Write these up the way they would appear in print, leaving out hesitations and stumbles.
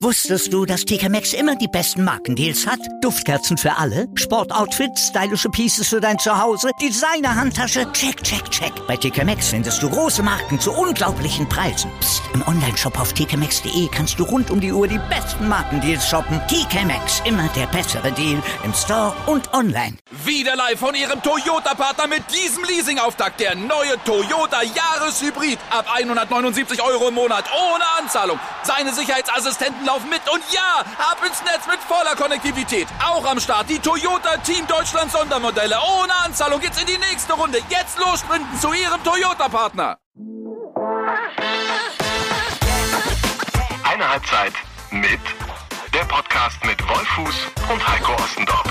Wusstest du, dass TK Maxx immer die besten Markendeals hat? Duftkerzen für alle, Sportoutfits, stylische Pieces für dein Zuhause, Designer-Handtasche, check, check, check. Bei TK Maxx findest du große Marken zu unglaublichen Preisen. Psst. Im Onlineshop auf tkmaxx.de kannst du rund um die Uhr die besten Markendeals shoppen. TK Maxx, immer der bessere Deal im Store und online. Wieder live von Ihrem Toyota-Partner mit diesem Leasing-Auftakt. Der neue Toyota Jahreshybrid. Ab 179 € im Monat ohne Anzahlung. Seine Sicherheitsassistenten laufen mit und ja, ab ins Netz mit voller Konnektivität. Auch am Start die Toyota Team Deutschland Sondermodelle. Ohne Anzahlung geht's in die nächste Runde. Jetzt los sprinten zu Ihrem Toyota-Partner. Eine Halbzeit mit der Podcast mit Wolfuß und Heiko Ostendorf.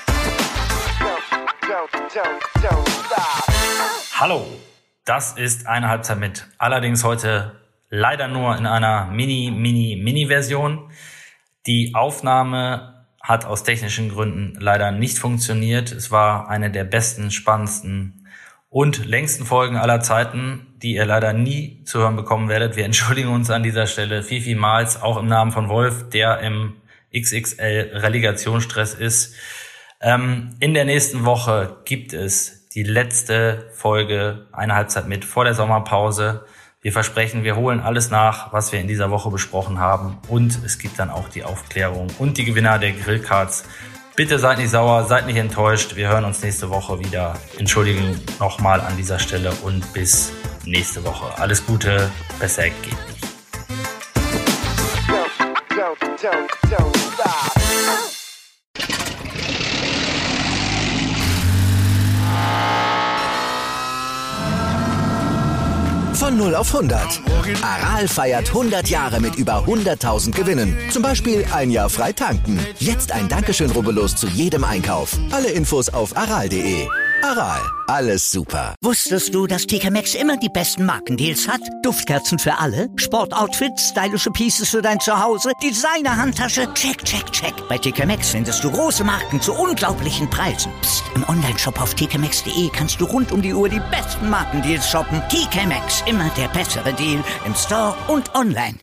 Hallo, das ist eine Halbzeit mit. Allerdings heute leider nur in einer Mini-Version. Die Aufnahme hat aus technischen Gründen leider nicht funktioniert. Es war eine der besten, spannendsten und längsten Folgen aller Zeiten, die ihr leider nie zu hören bekommen werdet. Wir entschuldigen uns an dieser Stelle vielmals, auch im Namen von Wolf, der im XXL-Relegationsstress ist. In der nächsten Woche gibt es die letzte Folge, eine Halbzeit mit, vor der Sommerpause. Wir versprechen, wir holen alles nach, was wir in dieser Woche besprochen haben. Und es gibt dann auch die Aufklärung und die Gewinner der Grillcards. Bitte seid nicht sauer, seid nicht enttäuscht. Wir hören uns nächste Woche wieder. Entschuldigung nochmal an dieser Stelle und bis nächste Woche. Alles Gute, besser geht nicht. Von 0 auf 100. Aral feiert 100 Jahre mit über 100.000 Gewinnen. Zum Beispiel ein Jahr frei tanken. Jetzt ein Dankeschön, rubbellos zu jedem Einkauf. Alle Infos auf aral.de. Aral, alles super. Wusstest du, dass TK Maxx immer die besten Markendeals hat? Duftkerzen für alle, Sportoutfits, stylische Pieces für dein Zuhause, Designer-Handtasche, check, check, check. Bei TK Maxx findest du große Marken zu unglaublichen Preisen. Psst. Im Onlineshop auf tkmaxx.de kannst du rund um die Uhr die besten Markendeals shoppen. TK Maxx, immer der bessere Deal im Store und online.